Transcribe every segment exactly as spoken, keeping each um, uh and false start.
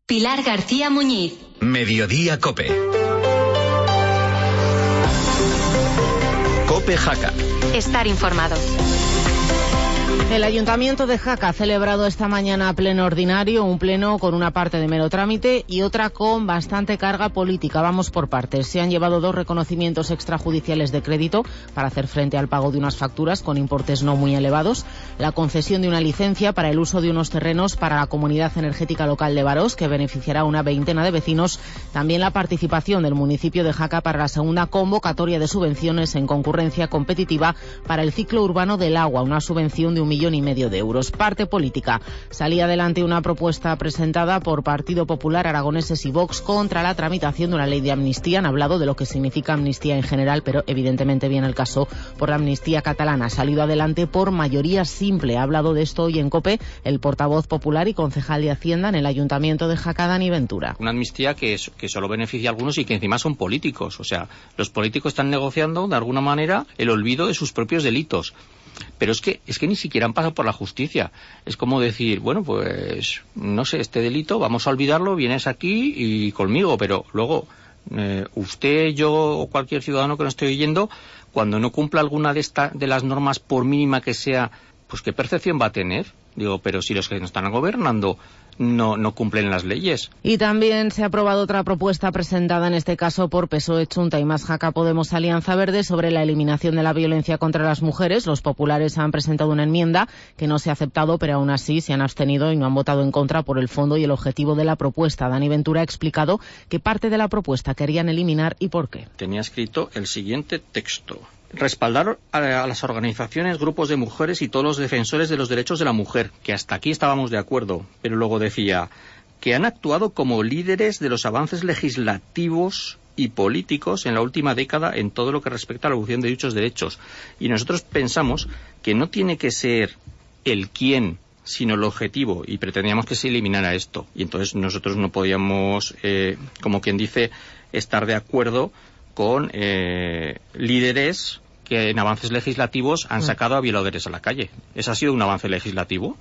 Pilar García Muñiz. Mediodía Cope. Cope Jaca. Estar informado. El Ayuntamiento de Jaca ha celebrado esta mañana pleno ordinario, un pleno con una parte de mero trámite y otra con bastante carga política. Vamos por partes. Se han llevado dos reconocimientos extrajudiciales de crédito para hacer frente al pago de unas facturas con importes no muy elevados, la concesión de una licencia para el uso de unos terrenos para la Comunidad Energética Local de Varós, que beneficiará a una veintena de vecinos, también la participación del municipio de Jaca para la segunda convocatoria de subvenciones en concurrencia competitiva para el ciclo urbano del agua, una subvención de un millón y medio de euros. Parte política. Salía adelante una propuesta presentada por Partido Popular, Aragoneses y Vox contra la tramitación de una ley de amnistía. Han hablado de lo que significa amnistía en general, pero evidentemente viene el caso por la amnistía catalana. Ha salido adelante por mayoría simple. Ha hablado de esto hoy en COPE el portavoz popular y concejal de Hacienda en el Ayuntamiento de Jaca, Dani Ventura. Una amnistía que, es, que solo beneficia a algunos y que encima son políticos. O sea, los políticos están negociando de alguna manera el olvido de sus propios delitos. Pero es que es que ni siquiera han pasado por la justicia. Es como decir, bueno, pues no sé, este delito vamos a olvidarlo, vienes aquí y conmigo, pero luego eh, usted, yo o cualquier ciudadano que nos esté oyendo, cuando no cumpla alguna de esta, de las normas, por mínima que sea, pues ¿qué percepción va a tener? Digo, pero si los que nos están gobernando no, no cumplen las leyes. Y también se ha aprobado otra propuesta presentada en este caso por P S O E, Chunta y Más Jaca Podemos Alianza Verde sobre la eliminación de la violencia contra las mujeres. Los populares han presentado una enmienda que no se ha aceptado, pero aún así se han abstenido y no han votado en contra por el fondo y el objetivo de la propuesta. Dani Ventura ha explicado qué parte de la propuesta querían eliminar y por qué. Tenía escrito el siguiente texto: respaldar a las organizaciones, grupos de mujeres y todos los defensores de los derechos de la mujer, que hasta aquí estábamos de acuerdo, pero luego decía que han actuado como líderes de los avances legislativos y políticos en la última década en todo lo que respecta a la evolución de dichos derechos. Y nosotros pensamos que no tiene que ser el quién, sino el objetivo, y pretendíamos que se eliminara esto. Y entonces nosotros no podíamos, eh, como quien dice, estar de acuerdo con eh, líderes que en avances legislativos han sacado a violadores a la calle. ¿Ese ha sido un avance legislativo?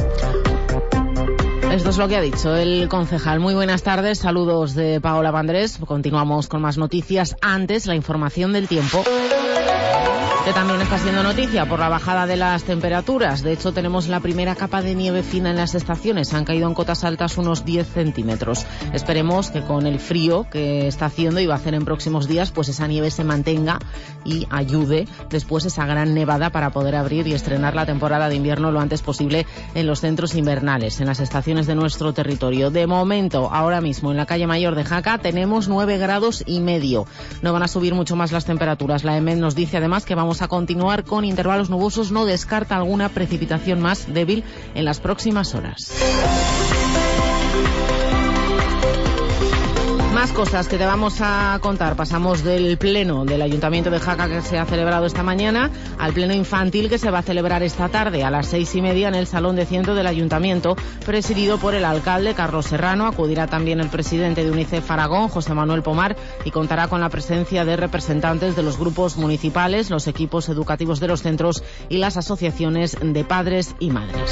Esto es lo que ha dicho el concejal. Muy buenas tardes, saludos de Paola Vandrés. Continuamos con más noticias. Antes, la información del tiempo, que también está siendo noticia por la bajada de las temperaturas. De hecho, tenemos la primera capa de nieve fina en las estaciones. Han caído en cotas altas unos diez centímetros. Esperemos que con el frío que está haciendo y va a hacer en próximos días, pues esa nieve se mantenga y ayude después esa gran nevada para poder abrir y estrenar la temporada de invierno lo antes posible en los centros invernales, en las estaciones de nuestro territorio. De momento, ahora mismo en la calle Mayor de Jaca tenemos nueve grados y medio. No van a subir mucho más las temperaturas. La E M E D nos dice además que vamos a continuar con intervalos nubosos, no descarta alguna precipitación más débil en las próximas horas. Más cosas que te vamos a contar. Pasamos del pleno del Ayuntamiento de Jaca que se ha celebrado esta mañana al pleno infantil que se va a celebrar esta tarde a las seis y media en el Salón de Ciento del Ayuntamiento, presidido por el alcalde Carlos Serrano. Acudirá también el presidente de UNICEF Aragón, José Manuel Pomar, y contará con la presencia de representantes de los grupos municipales, los equipos educativos de los centros y las asociaciones de padres y madres.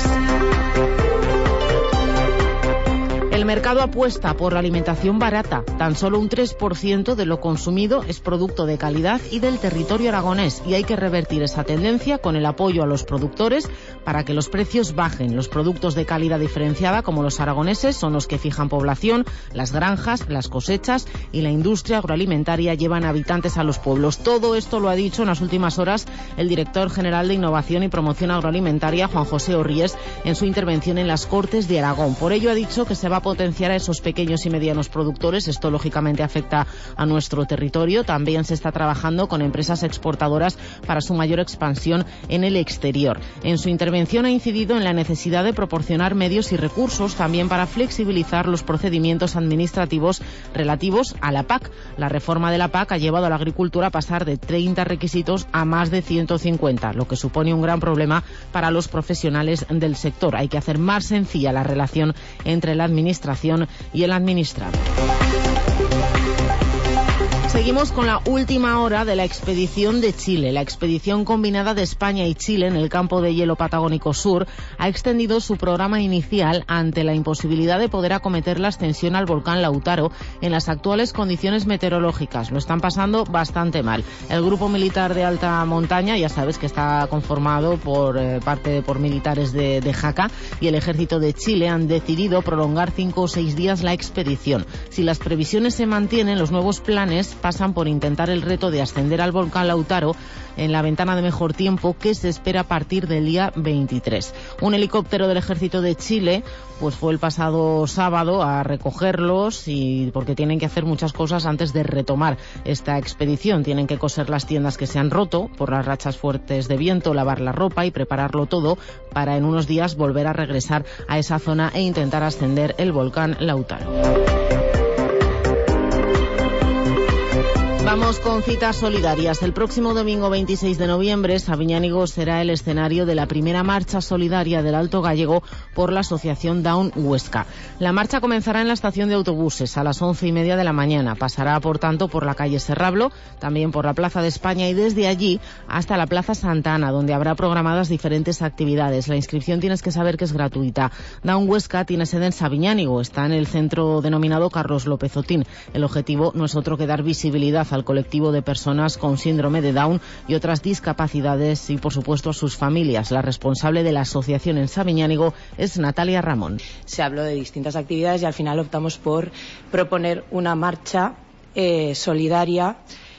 El mercado apuesta por la alimentación barata. Tan solo un tres por ciento de lo consumido es producto de calidad y del territorio aragonés, y hay que revertir esa tendencia con el apoyo a los productores para que los precios bajen. Los productos de calidad diferenciada, como los aragoneses, son los que fijan población. Las granjas, las cosechas y la industria agroalimentaria llevan habitantes a los pueblos. Todo esto lo ha dicho en las últimas horas el director general de Innovación y Promoción Agroalimentaria, Juan José Orríes, en su intervención en las Cortes de Aragón. Por ello ha dicho que se va a potenciar a esos pequeños y medianos productores. Esto lógicamente afecta a nuestro territorio. También se está trabajando con empresas exportadoras para su mayor expansión en el exterior. En su intervención ha incidido en la necesidad de proporcionar medios y recursos también para flexibilizar los procedimientos administrativos relativos a la P A C. La reforma de la P A C ha llevado a la agricultura a pasar de treinta requisitos a más de ciento cincuenta, lo que supone un gran problema para los profesionales del sector. Hay que hacer más sencilla la relación entre la administración y el administrado. Seguimos con la última hora de la expedición de Chile. La expedición combinada de España y Chile en el campo de hielo patagónico sur ha extendido su programa inicial ante la imposibilidad de poder acometer la ascensión al volcán Lautaro en las actuales condiciones meteorológicas. Lo están pasando bastante mal. El grupo militar de alta montaña, ya sabes que está conformado por eh, parte por militares de, de Jaca, y el ejército de Chile han decidido prolongar cinco o seis días la expedición. Si las previsiones se mantienen, los nuevos planes pasan por intentar el reto de ascender al volcán Lautaro en la ventana de mejor tiempo que se espera a partir del día veintitrés. Un helicóptero del ejército de Chile pues fue el pasado sábado a recogerlos, y porque tienen que hacer muchas cosas antes de retomar esta expedición. Tienen que coser las tiendas que se han roto por las rachas fuertes de viento, lavar la ropa y prepararlo todo para en unos días volver a regresar a esa zona e intentar ascender el volcán Lautaro. Vamos con citas solidarias. El próximo domingo veintiséis de noviembre, Sabiñánigo será el escenario de la primera marcha solidaria del Alto Gállego por la asociación Down Huesca. La marcha comenzará en la estación de autobuses a las once y media de la mañana. Pasará, por tanto, por la calle Serrablo, también por la Plaza de España y desde allí hasta la Plaza Santa Ana, donde habrá programadas diferentes actividades. La inscripción tienes que saber que es gratuita. Down Huesca tiene sede en Sabiñánigo, está en el centro denominado Carlos López Otín. El objetivo no es otro que dar visibilidad al colectivo de personas con síndrome de Down y otras discapacidades y, por supuesto, a sus familias. La responsable de la asociación en Sabiñánigo es Natalia Ramón. Se habló de distintas actividades y al final optamos por proponer una marcha eh, solidaria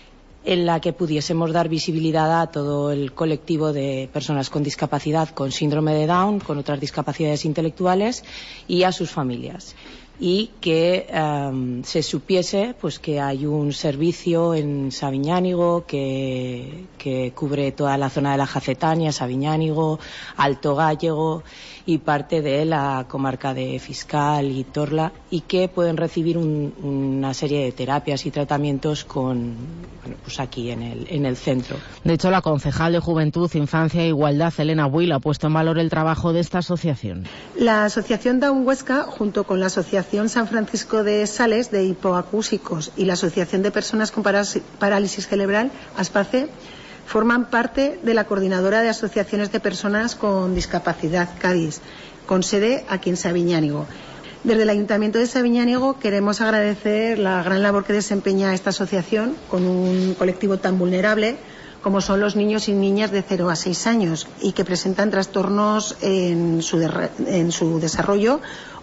en la que pudiésemos dar visibilidad a todo el colectivo de personas con discapacidad, con síndrome de Down, con otras discapacidades intelectuales y a sus familias. Y que um, se supiese pues que hay un servicio en Sabiñánigo que, que cubre toda la zona de la Jacetania, Sabiñánigo, Alto Gállego y parte de la comarca de Fiscal y Torla, y que pueden recibir un, una serie de terapias y tratamientos con, bueno, pues aquí en el, en el centro. De hecho, la concejal de Juventud, Infancia e Igualdad, Elena Buil, ha puesto en valor el trabajo de esta asociación. La asociación Down Huesca, junto con la asociación San Francisco de Sales de hipoacúsicos y la asociación de personas con parálisis cerebral, ASPACE, forman parte de la coordinadora de asociaciones de personas con discapacidad Cádiz, con sede aquí en Sabiñánigo. Desde el Ayuntamiento de Sabiñánigo queremos agradecer la gran labor que desempeña esta asociación con un colectivo tan vulnerable como son los niños y niñas de cero a seis años y que presentan trastornos en su, de, en su desarrollo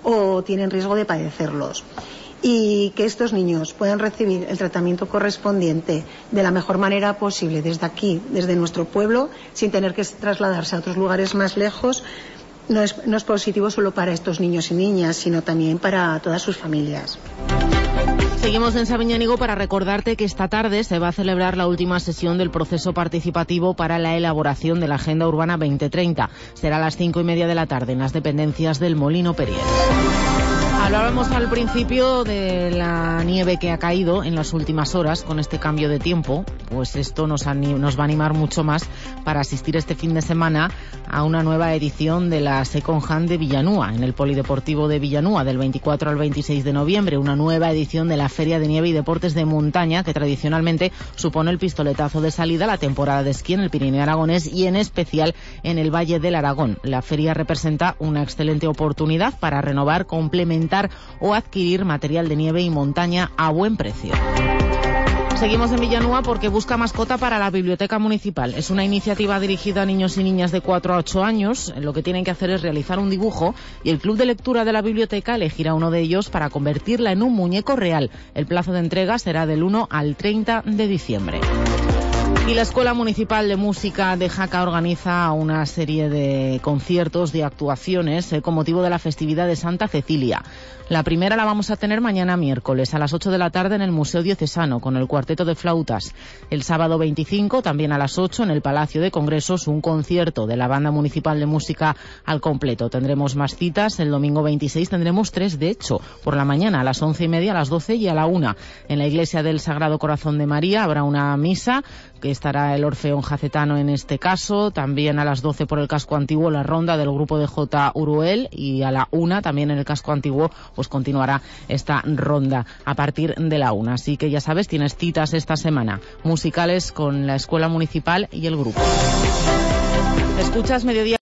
o tienen riesgo de padecerlos. Y que estos niños puedan recibir el tratamiento correspondiente de la mejor manera posible desde aquí, desde nuestro pueblo, sin tener que trasladarse a otros lugares más lejos, no es, no es positivo solo para estos niños y niñas, sino también para todas sus familias. Seguimos en Sabiñánigo para recordarte que esta tarde se va a celebrar la última sesión del proceso participativo para la elaboración de la Agenda Urbana veinte treinta. Será a las cinco y media de la tarde en las dependencias del Molino Perier. Hablábamos al principio de la nieve que ha caído en las últimas horas con este cambio de tiempo. Pues esto nos, nos va a animar mucho más para asistir este fin de semana a una nueva edición de la Second Hand de Villanúa, en el Polideportivo de Villanúa, del veinticuatro al veintiséis de noviembre. Una nueva edición de la Feria de Nieve y Deportes de Montaña, que tradicionalmente supone el pistoletazo de salida a la temporada de esquí en el Pirineo aragonés y en especial en el Valle del Aragón. La feria representa una excelente oportunidad para renovar, complementar o adquirir material de nieve y montaña a buen precio. Seguimos en Villanúa porque busca mascota para la Biblioteca Municipal. Es una iniciativa dirigida a niños y niñas de cuatro a ocho años. Lo que tienen que hacer es realizar un dibujo y el club de lectura de la biblioteca elegirá uno de ellos para convertirla en un muñeco real. El plazo de entrega será del uno al treinta de diciembre. Y la Escuela Municipal de Música de Jaca organiza una serie de conciertos, de actuaciones, eh, con motivo de la festividad de Santa Cecilia. La primera la vamos a tener mañana miércoles a las ocho de la tarde en el Museo Diocesano con el Cuarteto de Flautas. El sábado veinticinco, también a las ocho, en el Palacio de Congresos, un concierto de la Banda Municipal de Música al completo. Tendremos más citas. El domingo veintiséis tendremos tres, de hecho, por la mañana a las once y media, a las doce y a la una. En la Iglesia del Sagrado Corazón de María habrá una misa que estará el Orfeón Jacetano en este caso. También a las doce por el casco antiguo la ronda del grupo de J. Uruel, y a la una también en el casco antiguo pues continuará esta ronda a partir de la una. Así que ya sabes, tienes citas esta semana musicales con la Escuela Municipal y el grupo. Escuchas Mediodía